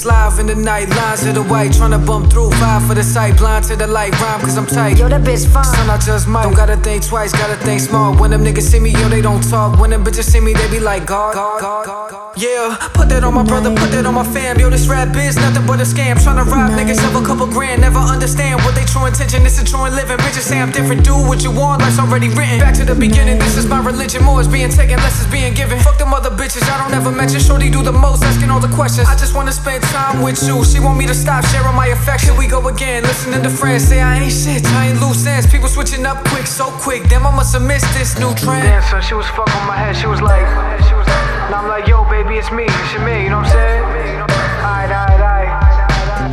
live in the night, lines of the white, tryna bump through, vibe for the sight, blind to the light, rhyme cause I'm tight. Yo, that bitch fine. Son, I just might. Don't gotta think twice, gotta think smart. When them niggas see me, yo, they don't talk. When them bitches see me, they be like, God. Yeah, put that on my brother, put that on my fam. Yo, this rap biz, nothing but a scam. Tryna rob niggas of a couple grand, never understand what they true intention. This is true and living. Bitches say I'm different, do what you want, life's already written. Back to the beginning, this is my religion. More is being taken, less is being given. Fuck them other bitches, I don't ever mention. Shorty do the most, asking all the questions. I just wanna spend time with you. She want me to stop sharing my affection. Here we go again, listening to friends say I ain't shit, I ain't loose ends. People switching up quick, so quick. Damn, I must have missed this new trend. Damn, son, she was fucking on my head. She was like, and I'm like, yo, baby, it's me, you know what I'm saying? Alright.